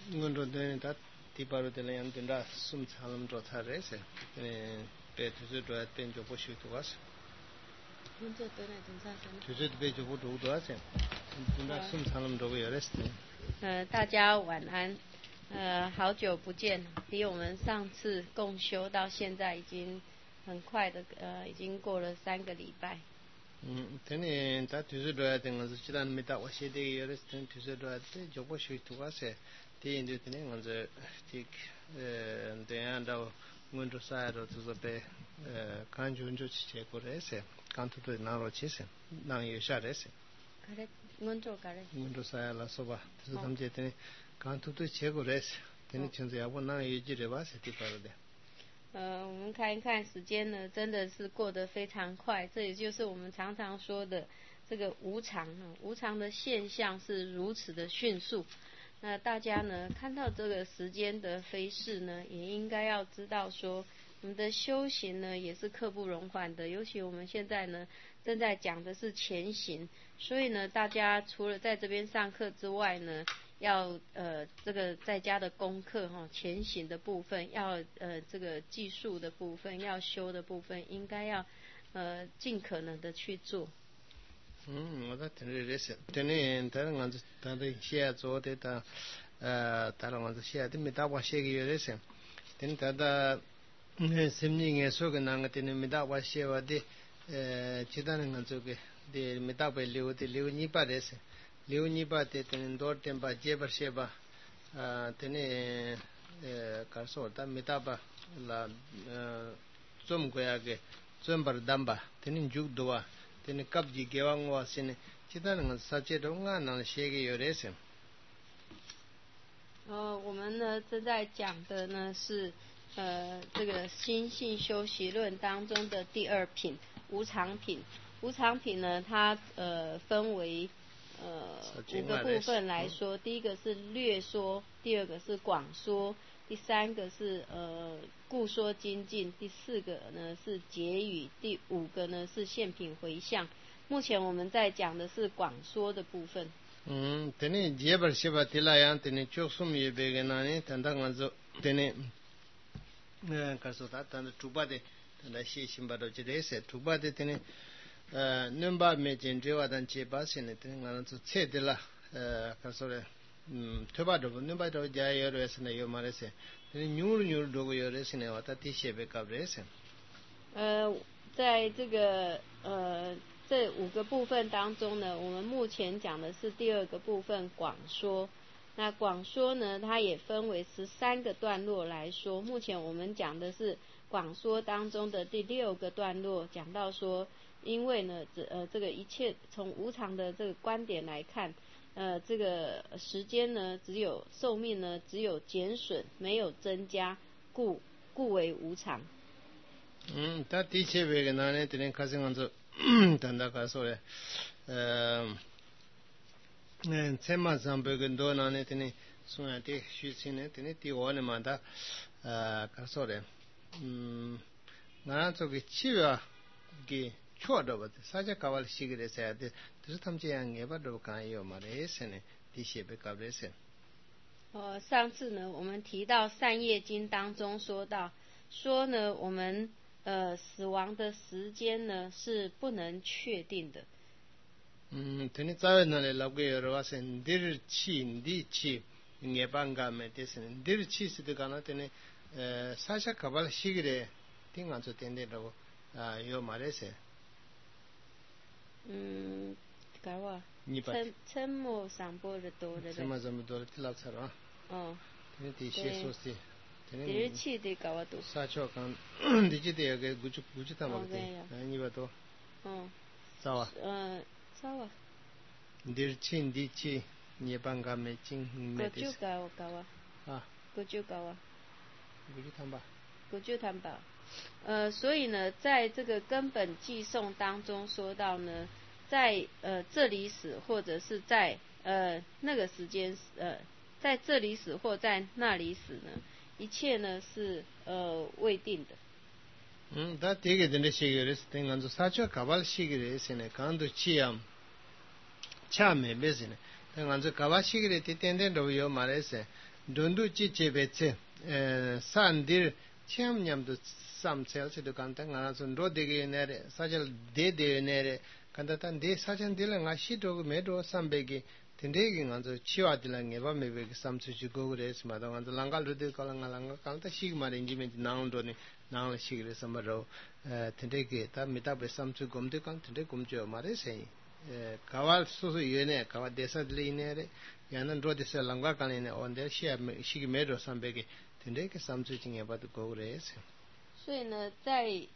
ngunro de ta tiparo de yan tenda sum chalam ro tha rese pe tu do ten jo po shu tu was tu be jo po do do ase tenda sum chalam ro yo rese 大家晚安。好久不见，离我们上次共修到现在已经很快的，已经过了3个礼拜。 tene ta tu do ten ngan zu chidan meta wa she de yo rese ten tu do te jo po shu tu was te indu tene ngan zu tik de anda ngunro sa ro tu be kan ju njo chi che ko rese kan tu de na ro chi se nang yo sha rese kare ngunro kare ngunro sa la so ba tu sam je tene kan tu de che ko rese tene chen ze ya bo nang yo ji re ba se ti pa ro de 我们看一看时间呢，真的是过得非常快。这也就是我们常常说的这个无常，无常的现象是如此的迅速。那大家呢，看到这个时间的飞逝呢，也应该要知道说，我们的修行呢也是刻不容缓的。尤其我们现在呢，正在讲的是前行，所以呢，大家除了在这边上课之外呢，要这个在家的功课前行的部分，要这个技术的部分，要修的部分，应该要尽可能的去做。 我在听这些，听你他那个他的写作的他他那个写的没打过写个有这些，听他的心里也说个那个听没打过写话的其他那个做个的没打过留的留你把这些。留你把的听多点把接把写吧听你搞说他没打吧啦zum ko ya ke zum bar damba tin juk doa tin kap ji gewang wa sin chidan ngan sa che do nga na she ge yo resen 我们呢正在讲的呢是这个心性修习论当中的第2品无常品。无常品呢它分为5个部分来说，第一个是略说，第2个是广说，第3个是故说精进，第4个呢是结语，第5个呢是现品回向。目前我们在讲的是广说的部分。 tene jebar sheba tilayan tene choksum ye begena ne tanda ngazo tene kasota tanda tuba de tanda shi shimba do jese tuba de tene numba me jendrewa dan cheba sene tene ngazo che de la kasore tuba do numba do ja yo resne yo marese tene nyur do yo resne wata ti shebe kabrese 在这个这5个部分当中呢，我们目前讲的是第2个部分广说。那广说呢，它也分为13个段落来说。目前我们讲的是广说当中的第6个段落，讲到说，因为呢，这个一切从无常的这个观点来看，这个时间呢，寿命呢，只有减损，没有增加，故为无常。 他的确为个那呢，今天开始讲做。tanda ka so le tsema zambe gendo na ne tene suya te shu sine tene ti one ma da ka so le na so ge chiwa ge chwa do ba sa ja ka wal shi ge sa de tu tam che yang ge ba do ka yo ma re se ne ti she be ka be se 上次呢我们提到善业经当中说呢我们死亡的时间呢是不能确定的。 tene tsawe na le labge yoro wasen dir chi ndi chi nge banga me desen dir chi se de kana tene sasha kabal shigre tinga zo tende ro yo marese 改话称末上波的多的称末上波多的tilak sara tene ti she so se dir chi de ka wa to sa cho kan di ji de ge guju ta ma de ni ba to sawa sawa dir chi ndi chi ni banga me ching me de guju ka wa guju ka wa guju tham ba 所以呢在这个根本记诵当中说到呢在这里死或者是在那个时间在这里死或在那里死呢一切呢是未定的。 da tege dende shigere stenganzo sacho kabal shigere sene kando chiam cha me besine tenganzo kabal shigere titende do yo marese dondu chi chebetse sandir chamnyamdu samsel se dukan ta ngana sun ro dege nere sajal de nere kanda tan de sajan dile nga shido medo sambege tendegi nganzo chiwa dila ngeba mebe samsu chi gogure smada nganzo langal rude kalanga kalta shigma arrangement nangdo ni nangla shigre samaro tendegi ta mitabe samsu gomde kan tende gomjo mare sei kawal susu yene kawa desa dile inere yanan ro desa langa kanene onde shigi medo sambege tendegi samsu chi ngeba du gogure se 所以呢，在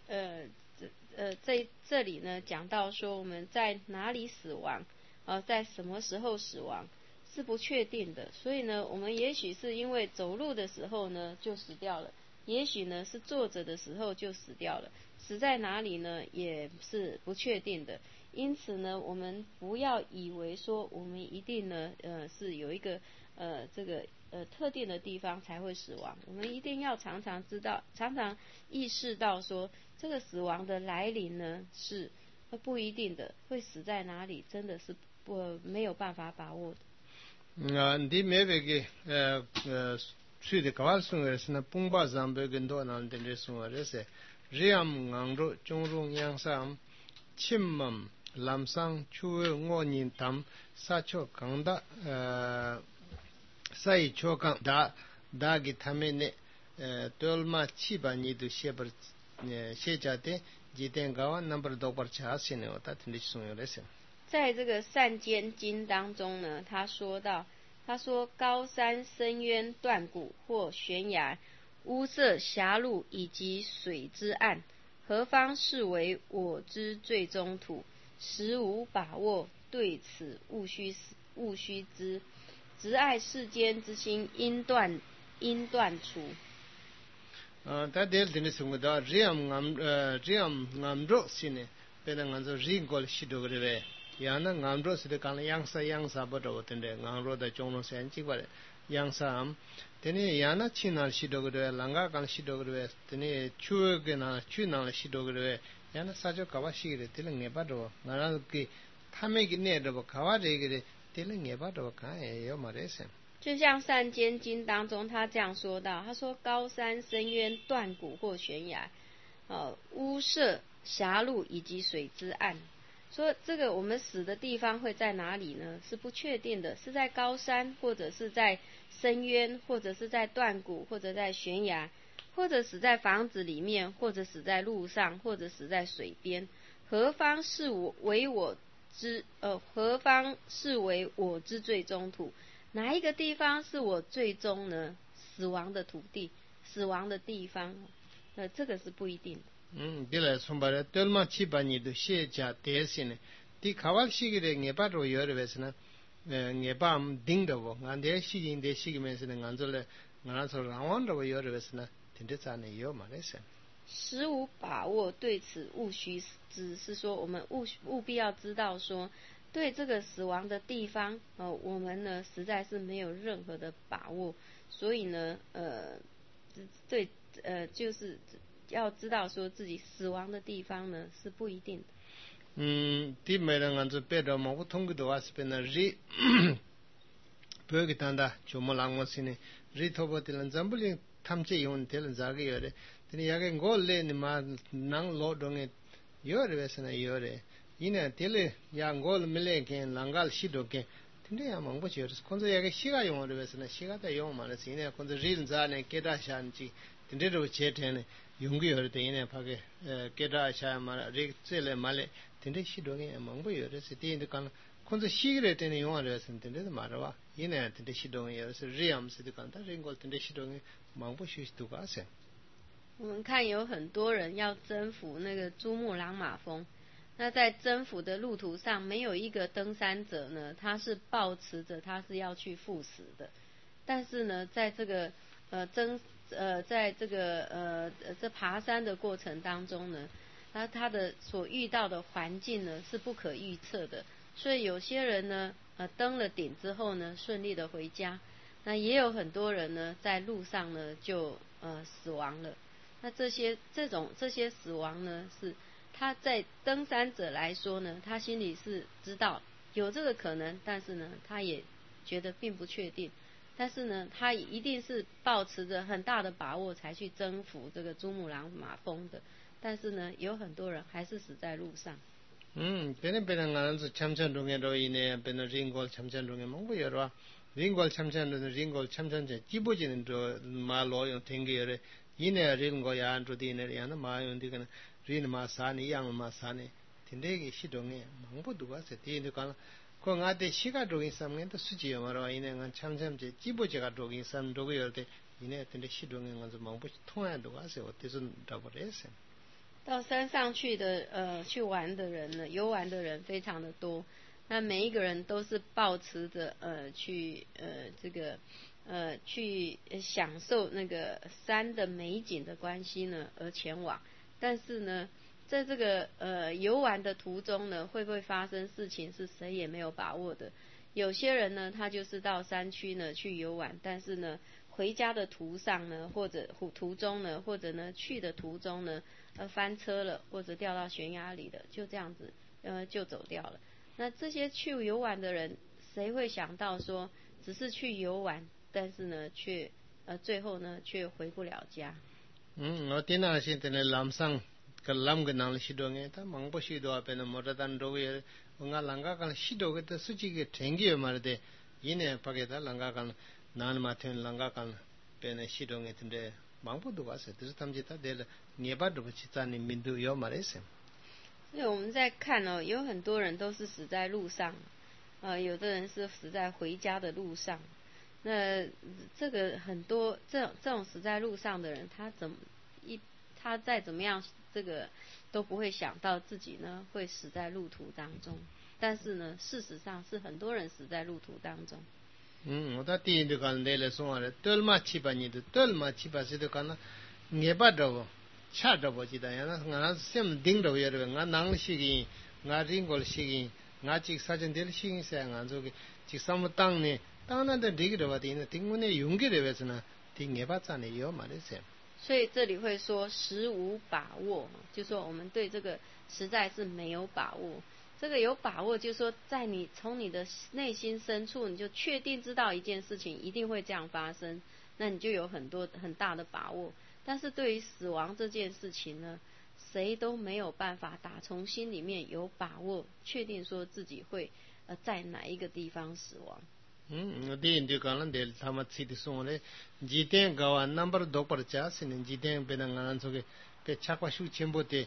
这里呢讲到说我们在哪里死亡，在什么时候死亡是不确定的。所以呢，我们也许是因为走路的时候呢就死掉了，也许呢是坐着的时候就死掉了，死在哪里呢也是不确定的。因此呢，我们不要以为说我们一定呢是有一个这个特定的地方才会死亡，我们一定要常常知道，常常意识到说这个死亡的来临呢是不一定的，会死在哪里真的是没有办法把握的。 ndi mebege suide kawal sungaresna pungba zambe gendo nan dendre sungarese riam ngangro chongrong yangsam chimmam lamsang chuwe ngonin tam sacho kangda sai chokang da gi thamene tolma chiba nidu shebar shejate jiten gawa number 2 par chasine ota tindi sungarese 在这个善间经当中呢，他说高山深渊断谷或悬崖屋舍狭路以及水之岸，何方是为我之最终土？实无把握，对此勿须知。执爱世间之心，应断除。 ta del dine sungda riam ngamro sine pena nganzo ringol shidogre yana ngamro side kan yangsa bodo tende ngamro da chongno sen chigwale yangsa am tene yana chinal shidogre langa kan shidogre tene chuge na chunal shidogre yana sajo kawashigre tele ngebado ngara ki thamegi ne do kawaregre tele ngebado ka yo marese 就像善间经当中他这样说到，他说高山深渊断谷或悬崖屋舍狭路以及水之岸，说这个我们死的地方会在哪里呢？是不确定的，是在高山，或者是在深渊，或者是在断谷，或者在悬崖，或者死在房子里面，或者死在路上，或者死在水边。何方是为我之最终土？哪一个地方是我最终呢死亡的土地，死亡的地方？这个是不一定的。 dile sombare telma chibani do sheja tesine ti khawal shigire ngeba ro yore vesna ngeba am dingdo ngande shigin de shigimesne nganzole nganaso rawan ro yore vesna tinde tsane yo marese 实无把握，对此勿须知，是说我们务必要知道说，对这个死亡的地方，我们呢实在是没有任何的把握，所以呢，就是要知道说自己死亡的地方呢是不一定的。 ti meranganzo pedo mo thongdo waspena ri pögitanda chomolangosine ri thobotilan zambuli thamche yon tel zage yore tini yage ngolle ni ma nang lo donge yore vesna yore ina tele ya ngol mile ken langal shidoke tinde ya mangbo chore konzo yage shiga yore vesna shiga da yon mane sine konzo rin zane keda shanchi tinde ro chetene yungi yore te ine phage keda sha ma ri tsele male tinde shidoge mangbo yore se tinde kan konzo shigre tene yore vesna tinde marwa ine tinde shidoge yore se riam se kan ta ringol tinde shidoge mangbo shistu ka se 我们看有很多人要征服那个珠穆朗玛峰，那在征服的路途上，没有一个登山者呢，他是抱持着他是要去赴死的。但是呢，在这个这爬山的过程当中呢，他的所遇到的环境呢是不可预测的，所以有些人呢，登了顶之后呢，顺利的回家，那也有很多人呢，在路上呢就死亡了。那这些死亡呢，是他在登山者来说呢，他心里是知道有这个可能，但是呢，他也觉得并不确定。 但是呢，他一定是抱持着很大的把握才去征服这个珠穆朗玛峰的。但是呢，有很多人还是死在路上。 베네베는 안서 참찬동에로 인해 베네 링골 참찬동에 뭔고 여러 링골 참찬은 링골 참찬제 기보지는 저 말로요 땡게래 이내 링고야 안도디네 야나 마요디가나 린마사니 양마사니 틴데기 시동에 망보도가 세티니까 거가데 시가 도긴 삼는데 수지요 말아 이내 참참제 기보제가 도긴 삼 도고요데 이내 틴데 시동에 가서 망보 통화도 가서 어때서 답을했어 到山上去的去玩的人呢，游玩的人非常的多。那每一个人都是抱持着去去享受那个山的美景的关系呢而前往。但是呢，在这个游玩的途中呢，会不会发生事情是谁也没有把握的。有些人呢，他就是到山区呢去游玩，但是呢，回家的途上呢，或者途中呢，或者呢去的途中呢，翻车了，或者掉到悬崖里了，就这样子就走掉了。那这些去游玩的人，谁会想到说只是去游玩，但是呢却最后呢却回不了家。 어디나 시대는 람상 kallam nang shidonge ta mangpo shido apena moradan doge nga langa kan shido ge suji ge tengi marde yine pageta langa kan nan mathen langa kan pena shidonge tinde mangpo do ase tisu tamjita del nieba do chitani mindu yo marese 所以我们在看哦，有很多人都是死在路上，有的人是死在回家的路上。那这个很多这种死在路上的人，他再怎么样，这个都不会想到自己呢会死在路途当中。但是呢，事实上是很多人死在路途当中。 我到第一的看来了，说了，多嘛七八年的，多嘛七八岁的看了，也不着。cha dhabo jida yana ngana sem ding dhabo yorwa nga nang shigi nga ringol shigi nga chik sajan del shigi saya nga zogi chik samutang ne tangna da digi dhabo di ina tingune yungi dhabo sana di ngeba zane yo ma le sem 所以这里会说实无把握，就说我们对这个实在是没有把握。这个有把握，就是说在你从你的内心深处，你就确定知道一件事情一定会这样发生，那你就有很大的把握。但是对于死亡这件事情呢，谁都没有办法打从心里面有把握，确定说自己会在哪一个地方死亡。 di indi kalan del thamat siti songre jiten gawa number 2 par cha sin jiten benangan soge pe chakwa shu chembo te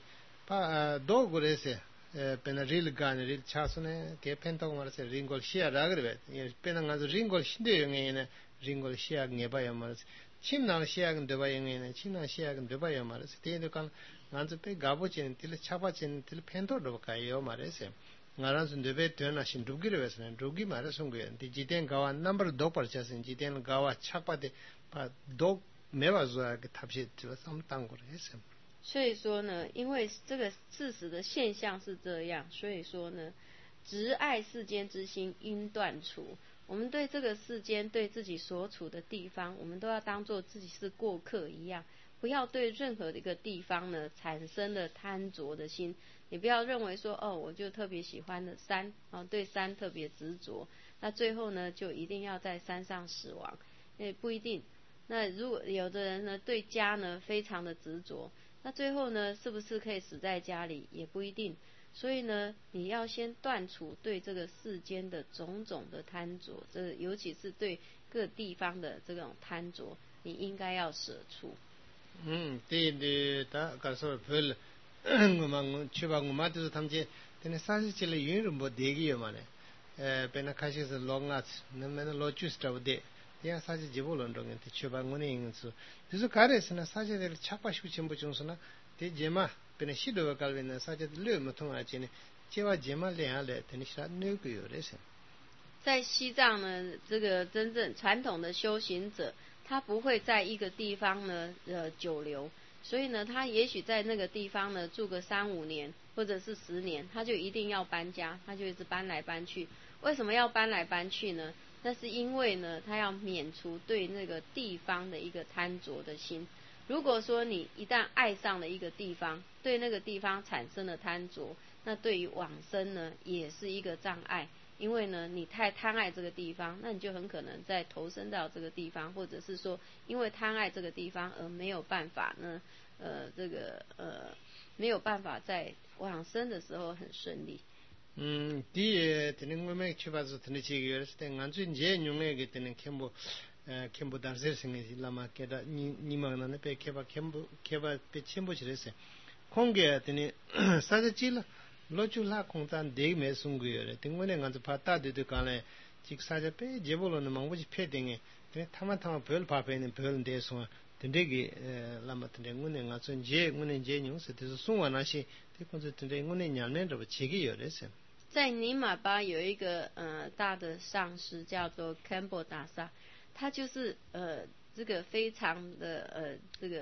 pa do gore se pena ril gan ril chasune ke penta mar se ringol shia ragre benangan ringol shinde ngene ringol shia ngeba yamar chimna shia ngde ba ngene chimna shia ngde ba yamar se te kan nganze pe gabo chen til chapa chen til pento do ka yo mare se ngaran debe tena shin dugire vesne dugi mare sungye di jiten gawa number 2 par chasin jiten gawa chapa de pa do mewa zoa ge tapshi twa sam tangor esem 所以说呢，因为这个事实的现象是这样，所以说呢，执爱世间之心应断除。我们对这个世间，对自己所处的地方，我们都要当作自己是过客一样，不要对任何的一个地方呢产生了贪着的心。你不要认为说我就特别喜欢的山对山特别执着，那最后呢就一定要在山上死亡，不一定。那如果有的人呢对家呢非常的执着，那最后呢是不是可以死在家里也不一定。所以呢，你要先断除对这个世间的种种的贪着，尤其是对各地方的这种贪着，你应该要舍出。 对的，告诉朋ngumang chuba ngumatu tamje tene sasi chile yun bo degi yo mane pena khashi se longat nemena lochus tawde ya sasi jibol ondong te chuba ngune ingsu tisu kare sena sasi del chakpa shu chembo chungsuna te jema pena shido ga kalwen sasi le mutong a chine chewa jema le ale tene sha ne ku yo rese 在西藏呢，这个真正传统的修行者，他不会在一个地方呢久留。所以呢，他也许在那个地方呢住个3-5年，或者是10年，他就一定要搬家，他就一直搬来搬去。为什么要搬来搬去呢？那是因为呢，他要免除对那个地方的一个贪着的心。如果说你一旦爱上了一个地方，对那个地方产生了贪着，那对于往生呢也是一个障碍。 因为呢，你太贪爱这个地方，那你就很可能再投身到这个地方，或者是说，因为贪爱这个地方而没有办法呢，没有办法在往生的时候很顺利。 뒤에 되는 거면 쳐봐서 되는 지기를 때 간주 이제 용에게 되는 캠보 단세 생이 라마 깨다 니마나네 배 케바 배 첨부지레세 공개 되니 사제질 로줄라 공단 대매 숨고요. 등원에 간주 바다도 간에 직사제 배 제bol로는 망부지 패딩에 타만 별 바베는 별 대소 된대기 라마 된대군에 간주 이제 군에 이제 뉴스 돼서 송원하시 대군주 된대군에 냐면도 지기요. 在尼玛巴有一个大的上师叫做 Campbell 大萨，他就是这个非常的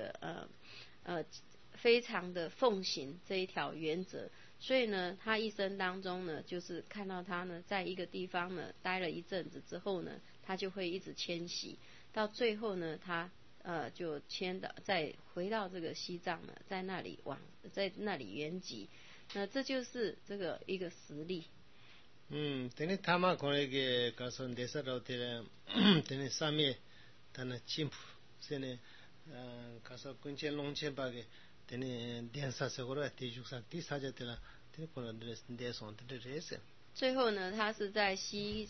非常的奉行这一条原则，所以呢，他一生当中呢，就是看到他呢，在一个地方呢待了一阵子之后呢，他就会一直迁徙，到最后呢，他就再回到这个西藏呢，在那里圆寂。那这就是这个一个实例。 等于他们可能告诉你说的，等于上面他那进步，现在告诉关键龙前把个等于电视上或者电视上第三家的了，等于可能电视上的这些。 最后呢，他是在西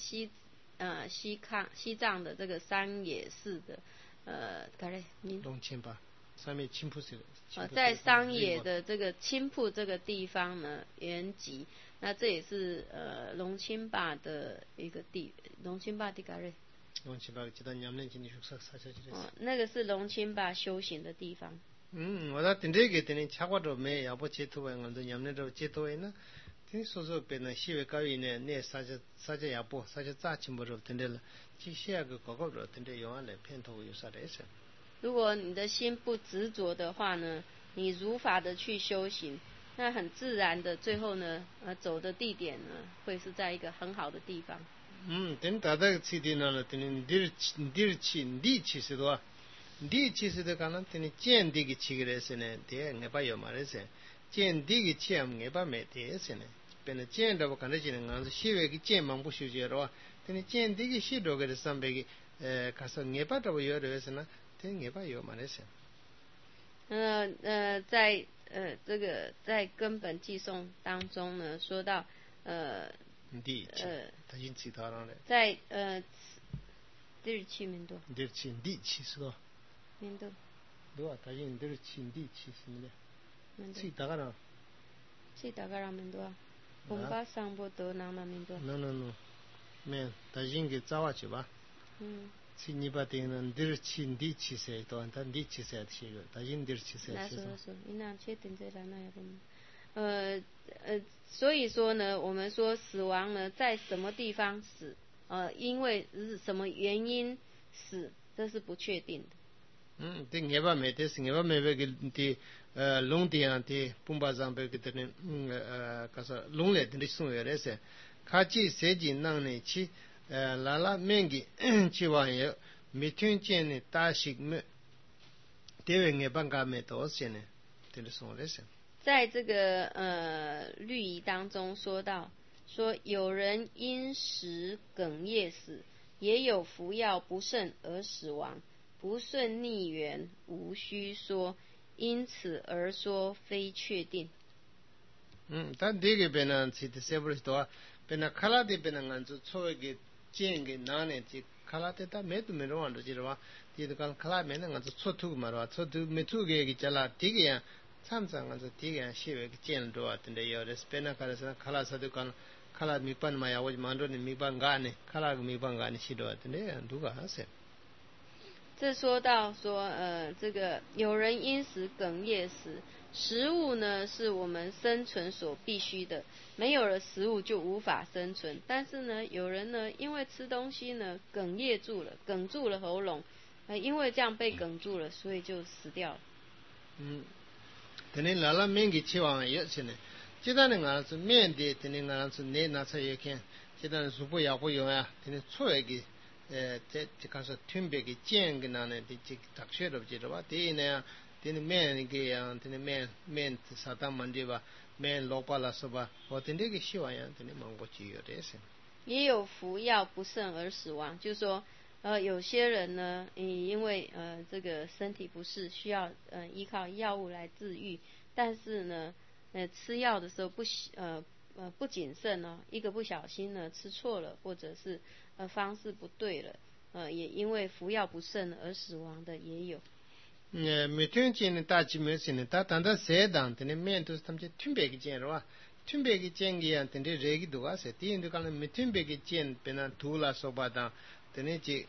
藏的这个山野市的龙前吧。上面青浦在商野的这个青浦这个地方呢原籍，那这也是龙钦巴的一个龙钦巴的嘎瑞。 龙钦巴记得两年前你说啥那个是龙钦巴修行的地方。 我在等这个等你查过着没？要不接头完，我这两年都接头完呢。听说说别人西北高原呢，那啥叫要不啥叫扎青不着等着了，去下个高着等着用完了片头有啥的事。 如果你的心不执着的话呢，你如法的去修行，那很自然的最后呢，走的地点呢，会是在一个很好的地方。 等大家去的呢，等你去是多，你去是的可能等你见地个去个是呢，对，我把有嘛的是，见地个去我把没的是呢，变得见到我看到是呢，俺是西北个见忙不修结的话，等你见地个西多个的上边个，可是我把都有的是呢。 在这个在根本寄诵当中呢，说到在第二期面多， 第七是多， 面多， 多他因第二期是么的，七大个人面多，我们把上波多拿那面多。 No，面他因给早啊去吧。你把定了第七岁多，但第七岁去了，他因第七岁去了。 你那确定这来那也不？所以说呢，我们说死亡呢，在什么地方死，因为什么原因死，这是不确定的。 对，我把没得是，我把没那个的龙殿的本巴上边个的告诉龙来的送回来噻，卡起设计让你去。拉拉面给去玩游，每天见呢大食么，对外办干没多少呢，对的说的是。 在这个律仪当中说到，说有人因食哽咽死，也有服药不慎而死亡，不顺逆缘无需说，因此而说非确定。 但这个边呢，其实是不是多？边那卡拉的边那按照错一个。见个哪呢？这卡拉的他没都没人玩的，知道吧？这个讲卡拉没那个是错图嘛，错图没图个叫啦，这个样，常常个是这个样，写个见着啊，真的有的是别那卡拉是卡拉是都讲卡拉米班嘛呀，我就mandro你米班干呢，卡拉个米班干呢，写着真的样，都个还是。 这说到说这个有人因食哽咽死，食物呢是我们生存所必须的，没有了食物就无法生存。但是呢，有人呢因为吃东西呢哽咽住了，哽住了喉咙，因为这样被哽住了，所以就死掉了。 等你拉面给吃完也是呢，这单呢俺是面的，等你俺是你拿出一看，这单是不要不用啊，等你出来个。这看说特别个见个那呢，这大学都知道吧？这呢，这面那个样，这面沙当门的吧，面老巴拉是吧？我这个喜欢呀，这忙过去有的是。 也有服药不慎而死亡，就是说有些人呢，因为这个身体不适，需要依靠药物来治愈，但是呢吃药的时候不谨慎呢，一个不小心呢吃错了，或者是方式不对了，也因为服药不慎而死亡的也有。 미튼치는 따지면서는 따단다 세단데 멘토스 탐제 튠베기 젠로와 튠베기 젠기한테 레기도 와세 티인도 간은 미튼베기 젠 베나 둘라 소바다 데네지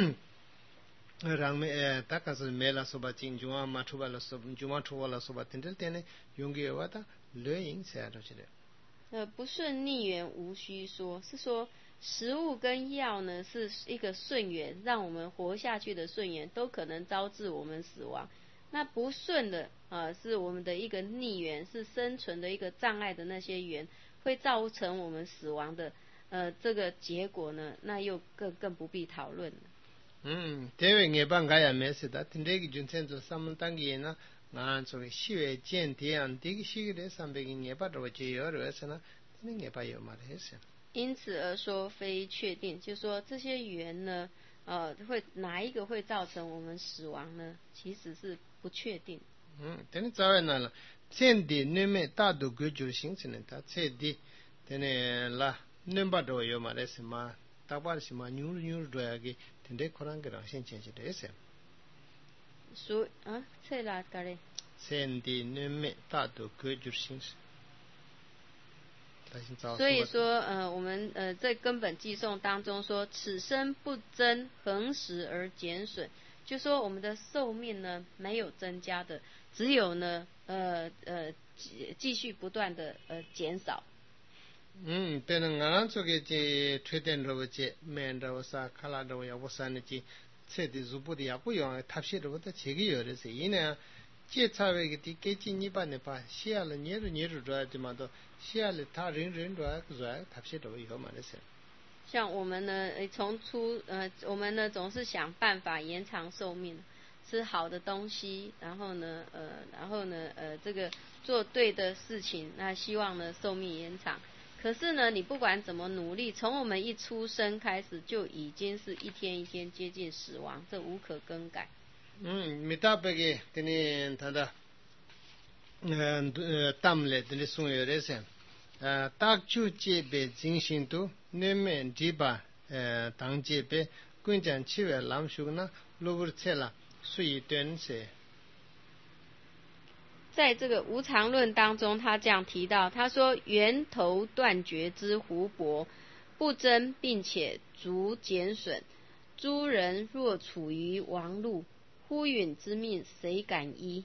랑메 타카스 메라 소바 진주아 마투발라 소바 주마 투발라 소바 텐델 테네 용기와다 르잉 세아로치레 不顺逆缘无需说，是说食物跟药呢是一个顺缘，让我们活下去的顺缘，都可能招致我们死亡。那不顺的是我们的一个逆缘，是生存的一个障碍的那些缘，会造成我们死亡的这个结果呢，那又更不必讨论了。 대외 예방가야 메시다 tin데기 준센조 삼단기에나 나한테 시외 젠대한 되기 시기에 300인 예바로 제여르서나 되는 예바요 말했어. 因此而说非确定，就是说这些缘呢，会哪一个会造成我们死亡呢？其实是不确定。 되는 자외나라 젠디 뇌메 따도 그주신스는 다 젠디 되네 라 넘바도요 말했으마 따바르시마 뉴르도야기 된데 코란게랑 신천시대세. 所这哪个嘞？ 젠디 뇌메 따도 그주신스. 所以说我们在根本偈颂当中说，此生不增，恒时而减损，就说我们的寿命呢没有增加的，只有呢继续不断的减少。 때는 나란 속에 제 최대로 제 맨다고사 칼라도 야보산지 세디 주부디 야고요 탑시로부터 제기 열어서 이내 제차외기 디케진이반에 봐 시야를 예를 줘야지만도 시야를 다人줘야 그저 탑시로 이거 말했어요. 像我们呢我们呢总是想办法延长寿命，吃好的东西，然后呢这个做对的事情，那希望呢寿命延长。可是呢，你不管怎么努力，从我们一出生开始，就已经是一天一天接近死亡，这无可更改。 미타베게 되는 다다 땀레 되는 송여레세 딱주제베 진신도 네멘 디바 당제베 군장 치외 람슈나 로버체라 수이된세 在这个无常论当中，他这样提到，他说源头断绝之湖泊，不增并且逐减损。诸人若处于亡路，忽允之命，谁敢依？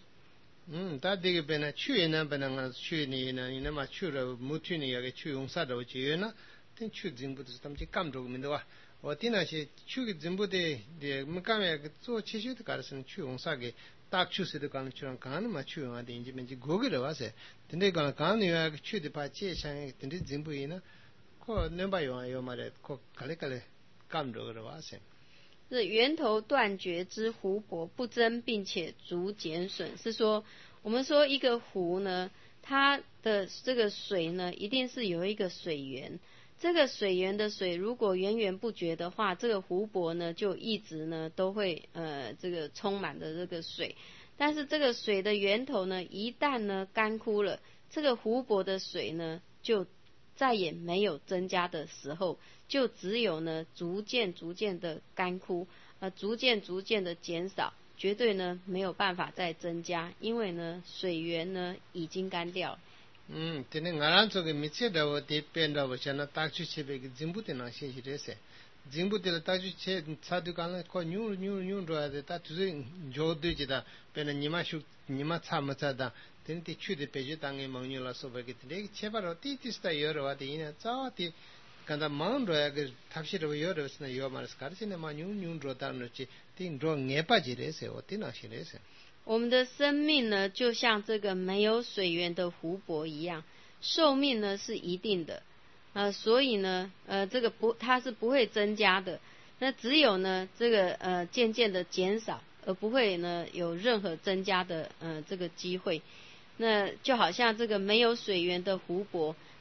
다되게 배나 추에나 배나 추니나 이나마 추로 무튜니 야게 추용사도 지에나 된 추징부터 담지 감독민도와 어디나시 추기 진부대 데 문감에 做 치슈도 가르스는 추용사게 딱 추스도 가는 추랑 가는 마 추용하데 인지 맨지 고기를 와서 근데 가는 요 추디 바 제상에 근데 진부이나 코 넘바요 요 말에 코 갈래갈래 감독을 와서 是源头断绝之湖泊，不增并且逐减损，是说我们说一个湖呢，它的这个水呢，一定是有一个水源。这个水源的水如果源源不绝的话，这个湖泊呢就一直呢都会这个充满的这个水。但是这个水的源头呢，一旦呢干枯了，这个湖泊的水呢就再也没有增加的时候，就只有呢逐渐的干枯，逐渐的减少，绝对呢没有办法再增加，因为呢水源呢已经干掉了。 되는 나란 속에 미치다고 대변다고 저나 딱주체베기 진부대나 신시레세 진부대를 딱주체 사두간을 코 뉴로야데 딱주제 조드지다 배는 니마 참마자다 된티 추데 베지 땅에 먹ny라서 베게 되게 제바로 티티스타 여러와데 이나 자와티 간다 마운로야 그 탑시로 여러스나 요마르스 가르시네 마 뉴로다르치 띵로 녜빠지레세 어디나시레세 我们的生命呢，就像这个没有水源的湖泊一样，寿命呢是一定的，所以呢，这个它是不会增加的，那只有呢，这个渐渐的减少，而不会呢有任何增加的这个机会。那就好像这个没有水源的湖泊，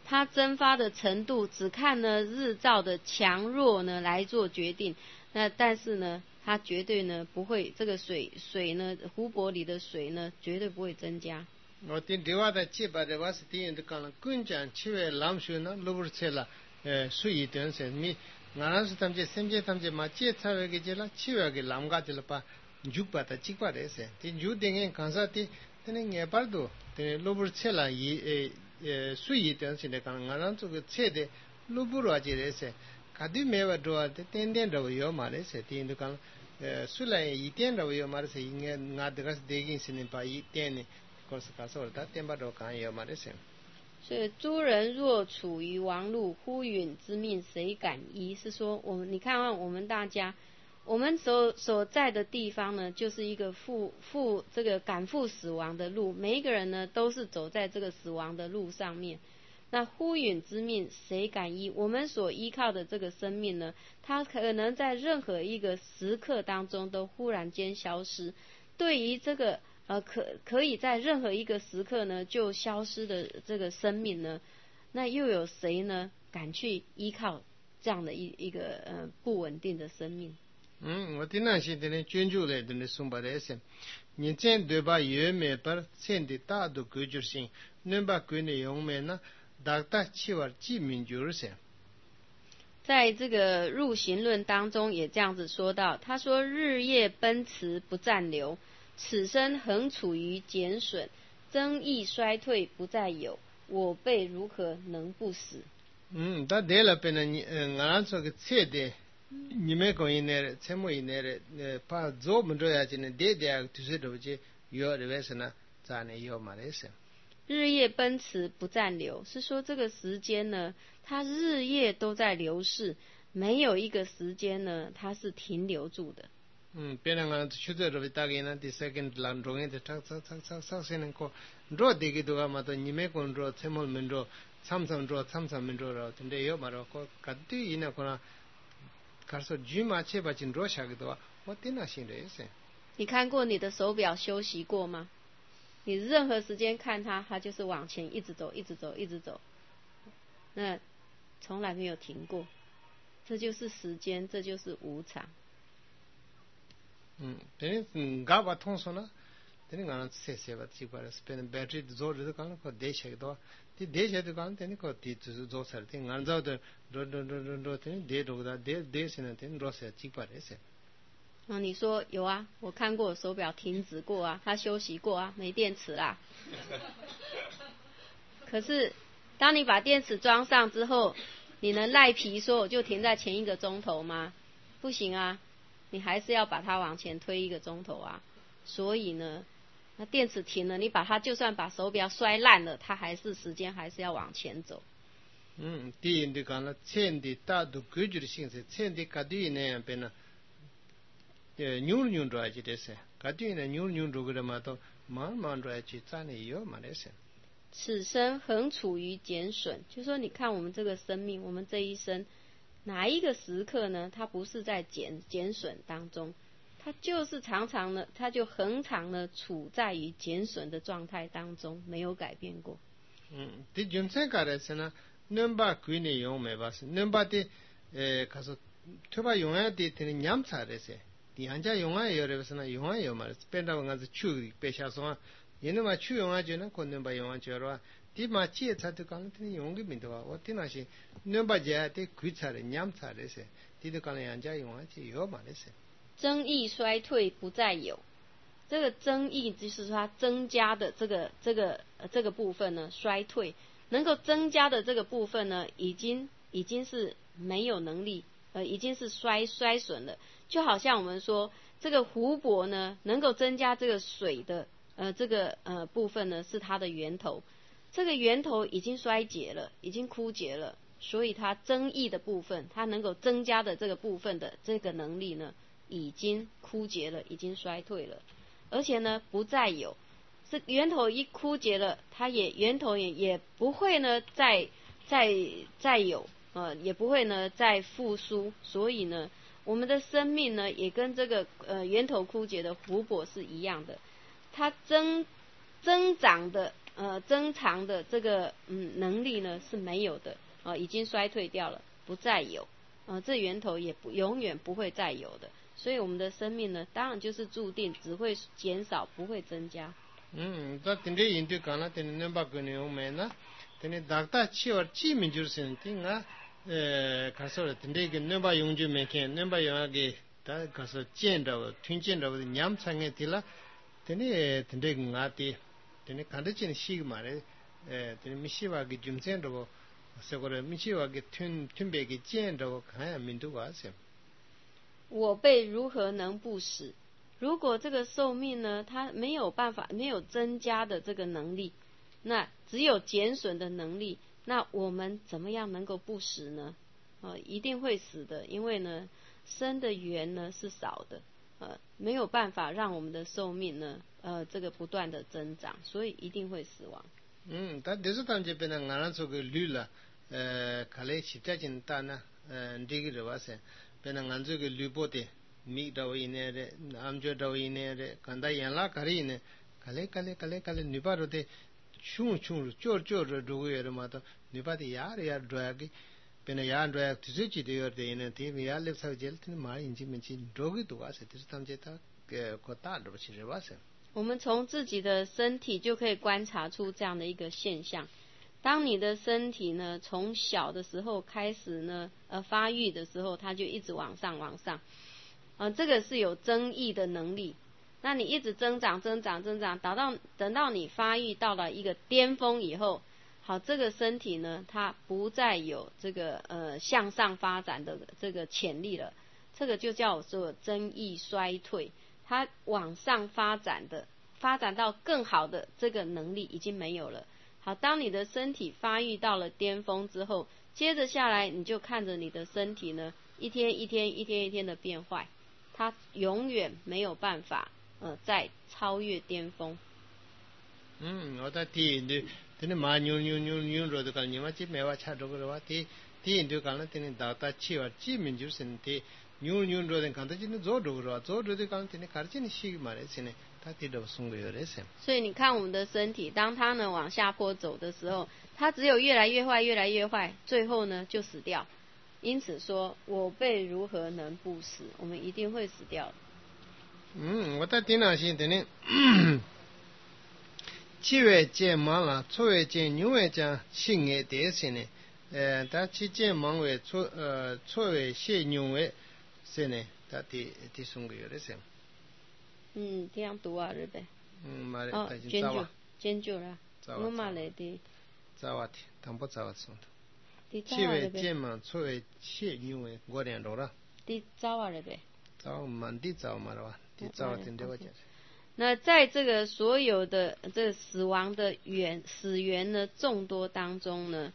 它蒸发的程度只看呢日照的强弱呢来做决定。那但是呢，它绝对呢不会，这个水呢，湖泊里的水呢绝对不会增加。 我听对话的几百的话是听的讲了，滚讲七月蓝水呢，罗布切了，水一段时间，俺是他们这甚至他们这嘛，这才会个这了，七月个蓝嘎这了吧，就把它几块的噻，这就等于看啥的，等于也巴多，等于罗布切了水一段时间讲，俺这个切的罗布罗这的噻，卡对没话多的，点点都有嘛的噻，听的讲，虽然一点都有嘛的噻，应该俺这个是得给是呢，把一点呢。 所以诸人若处于王路，呼允之命，谁敢依？是说你看看我们大家，我们所在的地方呢，就是一个这个赶赴死亡的路，每一个人呢都是走在这个死亡的路上面。那呼允之命，谁敢依？我们所依靠的这个生命呢，它可能在任何一个时刻当中都忽然间消失。对于这个可以在任何一个时刻呢就消失的这个生命呢，那又有谁呢敢去依靠这样的一个不稳定的生命？ 我听那些的呢，专注来的呢，送把的些，你这对吧？有没把现的大都规矩性，能把规的用没呢？大大起码记明就是些。 在这个入行论当中也这样子说到，他说日夜奔驰不暂留，此生恒处于减损，增益衰退不再有，我辈如何能不死？ 他得了别人俺说个切的，你们讲以内的，怎么以内的，把做不着呀？今天得就是都是有的为什么？咱呢有嘛的是。 日夜奔驰不暂留，是说这个时间呢，它日夜都在流逝，没有一个时间呢，它是停留住的。 别人讲去这这大概呢，第三个land中间的唱些能够，若这个多嘛，都你们讲若怎么门若，参门若了，真的有嘛？若个对于那个呢，可是居马切把进若下个多，我听那心的是。 你看过你的手表休息过吗？你任何时间看它就是往前一直走，一直走，一直走，那从来没有停过。这就是时间，这就是无常。 等于搞不通说呢，等于讲些吧，奇怪了，是变成 battery 做的讲了，个电线多，电线的讲等于个电就是做事，等于按照的，等于电路的电线呢，等于做些奇怪的事。 你说有啊，我看过手表停止过啊，它休息过啊，没电池啦。可是当你把电池装上之后，你能赖皮说我就停在前1个钟头吗？不行啊，你还是要把它往前推1个钟头啊。所以呢，那电池停了，你把它就算把手表摔烂了，它还是时间还是要往前走。 第一的讲了，前的大都规矩的形式，前的卡对那样变了。扭着去的是，卡对呢扭着个嘛都慢着去，咱也有嘛的是。 此生恒处于减损，就说你看我们这个生命，我们这一生哪一个时刻呢？它不是在减损当中，它就是常常呢，它就恒常的处在于减损的状态当中，没有改变过。 这种情况的是呢，能把规律用没吧？是能把的可是特别用啊的，这样子的是。人家用啊有的是呢，用啊有嘛，变到我是去别下说，因为嘛去用啊就能可能把用啊就了，第嘛接才都讲的用的没得话，我听那些能把这的规则的样子的是，第都讲人家用啊就有嘛的是。 增益衰退不再有，这个增益就是说它增加的这个部分呢，衰退能够增加的这个部分呢，已经是没有能力，已经是衰损了。就好像我们说这个湖泊呢，能够增加这个水的这个部分呢，是它的源头，这个源头已经衰竭了，已经枯竭了，所以它增益的部分，它能够增加的这个部分的这个能力呢，已经枯竭了，已经衰退了，而且呢不再有。这源头一枯竭了，它源头也不会呢再有，也不会呢再复苏，所以呢。我们的生命呢，也跟这个源头枯竭的湖泊是一样的，它增长的增长的这个能力呢是没有的，已经衰退掉了，不再有，这源头也永远不会再有的。所以我们的生命呢，当然就是注定只会减少，不会增加。 다 근데 인도 가나 되는 바꾸네 오메나 되네 닥다 치어 치민 줄슨 띵아 가서 근데 그 넘바 용주 메케 넘바 용하게 다 가서 젠다고 튕젠다고 냠창에 딜라 되네 근데 나티 되네 간다진 시기 말에 되네 미시와게 좀센다고 서거를 미시와게 튕배게 젠다고 가야 민두가 하세요. 我辈如何能不死？如果这个寿命呢，它没有办法，没有增加的这个能力，那只有减损的能力，那我们怎么样能够不死呢？一定会死的，因为呢，生的缘呢是少的，没有办法让我们的寿命呢，这个不断的增长，所以一定会死亡。 다 데스탄 제페나 나란서 그 류라 칼레 시타진 따나 디기르 와세 베나 간저 그 류보데 미다위네레 암저다위네레 간다 양라 가리네 칼레 니바로데 슝슝 쪼쪼르 두고여마도 니바디 야야 드라기 베나 야 드라 티즈지 되어데네 티미야 렙사젤tin 마인지 민지 드로기도 와세 데스탄제타 고타르 시르와세 我们从自己的身体就可以观察出这样的一个现象。当你的身体呢，从小的时候开始呢，发育的时候，它就一直往上，这个是有增益的能力。那你一直增长，等到你发育到了一个巅峰以后，好，这个身体呢，它不再有这个向上发展的这个潜力了，这个就叫做增益衰退。它往上发展到更好的这个能力已经没有了。好，当你的身体发育到了巅峰之后，接着下来你就看着你的身体呢，一天一天的变坏，它永远没有办法再超越巅峰。 我第这马牛肉的讲，你们这没话差多个话，第就讲了，打气话，基本就是的。牛肉的看到今天做的讲今天开始你洗嘛的是呢，他提到送给有的是。 所以你看我们的身体，当它呢往下坡走的时候，它只有越来越坏，最后呢就死掉。因此说，我辈如何能不死？我们一定会死掉的。 我听那些的呢7月见忙了，2月见6月讲新的的是呢，他7见忙为2月谢6月。是呢，他第送给有的是。 这样读啊，对不对？坚决啦。我嘛来的。 早啊，谈不早送的。7月见嘛，2月谢6月5年多了。 的早啊，对不对？ 早蛮的早嘛了吧？的早听对我讲。 那在这个所有的这个死亡的死源呢众多当中呢，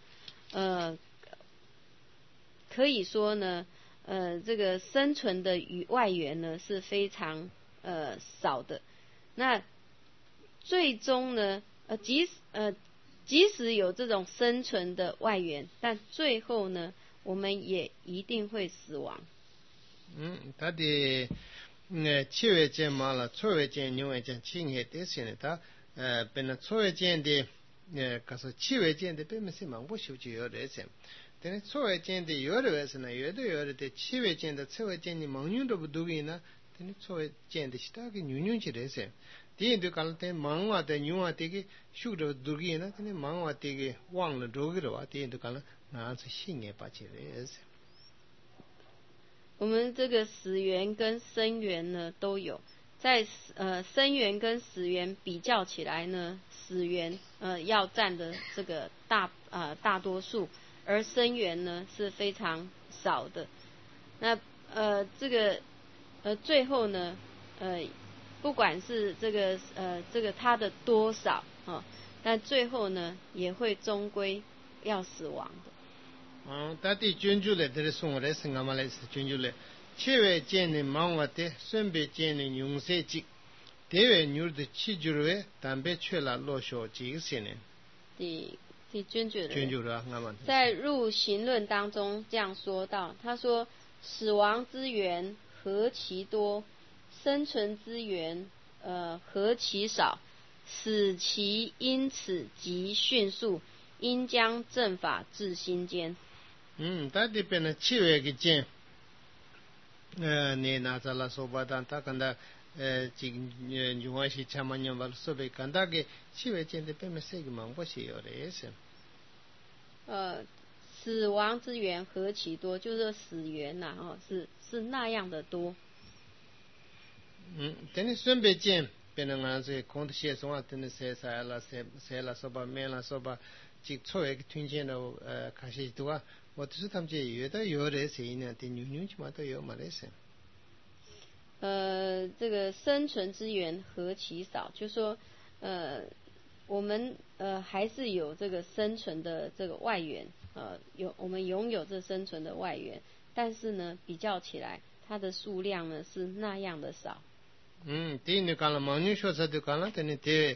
可以说呢。这个生存的外援呢是非常少的。那最终呢，即使有这种生存的外援，但最后呢，我们也一定会死亡。 他的7月见嘛了，2月见6月见7月的是呢，他本来2月见的可是7月见的本没是蛮不休息有的是。근데 초회전데 여러에서나 여러데 치회전데 초회전이 망윤도 부두기나 근데 초회전데 시다게 뉴뉴지래세 디인도 갈때 망와데 뉴와데게 슈도 두기나 근데 망와데게 왕了 도기로 디인도 갈나 나서 신에 빠지래세 我们这个死源跟生源呢都有，在生源跟死源比较起来呢，死源要占的这个大多数。而生源呢是非常少的。那这个最后呢不管是这个它的多少但最后呢也会终归要死亡的。 大地捐助来的送来是俺们来是捐助来7月见的忙活的顺便见的用色季10月牛的7月但被却了落小几个些年在入行论当中这样说到，他说死亡之源何其多，生存之源何其少， 使其因此极迅速，应将正法至心间。 다디 페나 치웨기 젠 네나자라 소바단 타칸다 지금 중화시 참만년 발소베 간다게 치웨 젠데 페메세기 망보시요레세 死亡之源何其多，就是死源呐、是那样的多。 等你顺便见，别人俺这空的些说话，等你谁了说吧，没了说吧，就错一个听见了开始多啊，我就是他们这有的谁呢？等牛起码都有嘛那些。 这个生存资源何其少，就说我们还是有这个生存的这个外援，我们拥有这生存的外援，但是呢，比较起来，它的数量呢是那样的少。 第一讲了，忙女说啥都讲了，等你这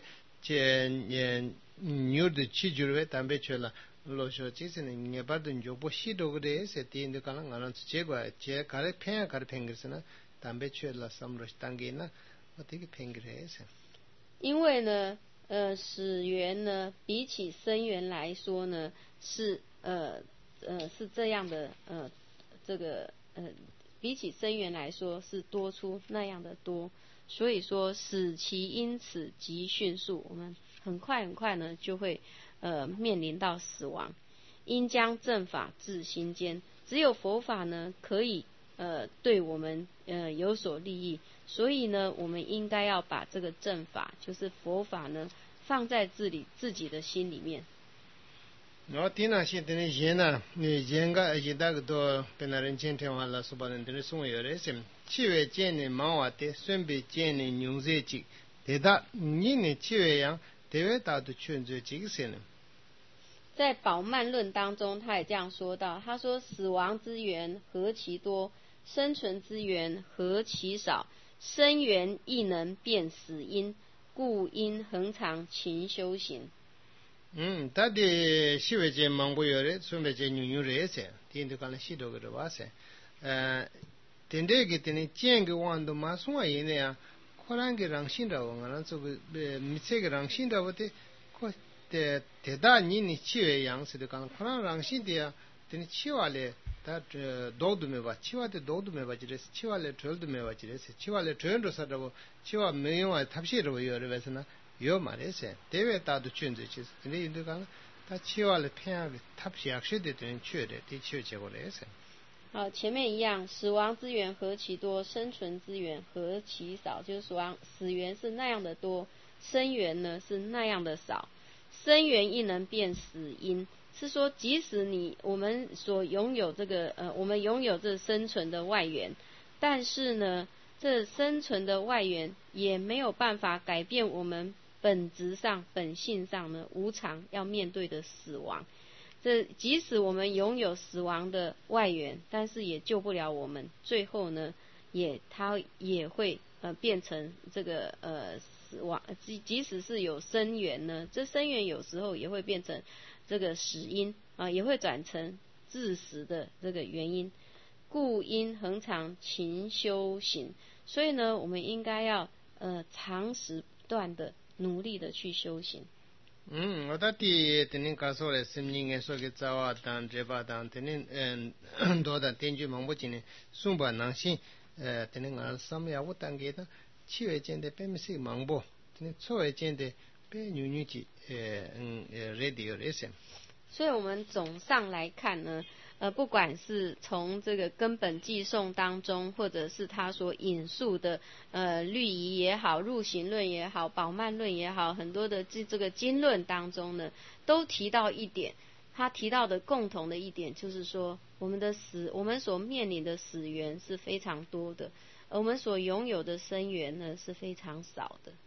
牛的吃住了，单别去了，老说这是呢，你把东西不洗多个的，是第一讲了，俺们结果这搞的偏个是呢，单别去了，什么东西当给呢，我这个偏个是。 因为呢，始源呢，比起生源来说呢，是这样的，这个比起生源来说是多出那样的多。所以说，使其因此极迅速，我们很快呢就会面临到死亡。应将正法至心间，只有佛法呢可以对我们有所利益，所以呢，我们应该要把这个正法，就是佛法呢，放在自己的心里面。 我听那些的人呢，你人家一大个多，被那人今天完了，说把人的送有的什么，七月见你忙完的，顺便见你牛热气，对的，你呢七月样，对外大都圈着这个些呢。 在宝鬘论当中，他也这样说到，他说：死亡之源何其多，生存之源何其少，生源亦能辨死因，故应恒常勤修行。 他的西外界忙不有的，顺便见牛热些，听都讲了许多个的话噻，听这个听你见个王都马上话人呢，可能个让心的，我们这个你这个让心的我的，대단히 니 치외 양스도 간 코로나랑 신디야 되니 치와래 다 도도 메바 치와데 도도 메바 지레스 치와래 절도 메바 지레스 치와래 절도 사다고 치와 메용아 탑시로 요르베스나 요 말에세 대외 다도 춘지치 근데 인도 간다 치와래 평하게 탑시 약시데 되는 취에데 대치어 제거래세 好，前面一样，死亡之源何其多，生存之源何其少，就是死源是那样的多，生源呢是那样的少。生源亦能辨死因，是说即使我们所拥有这个我们拥有这生存的外援，但是呢，这生存的外援也没有办法改变我们本质上、本性上呢无常要面对的死亡。这即使我们拥有死亡的外援，但是也救不了我们，最后呢，它也会变成这个死亡。即使是有生源呢，这生源有时候也会变成这个死因也会转成致死的这个原因。故应恒常勤修行，所以呢，我们应该要长时不断的努力的去修行。 我到底等你告诉我什么人说给早啊当这把当等你多的根据忙不进呢，送把能行等你俺什么呀我当给的七月间的别没事忙不，等你初月间的别牛几radio 这些。 所以我们总上来看呢，不管是从这个根本记诵当中，或者是他所引述的律仪也好、入行论也好、宝鬘论也好，很多的这个经论当中呢，都提到一点，他提到的共同的一点就是说，我们所面临的死缘是非常多的，我们所拥有的生缘呢是非常少的。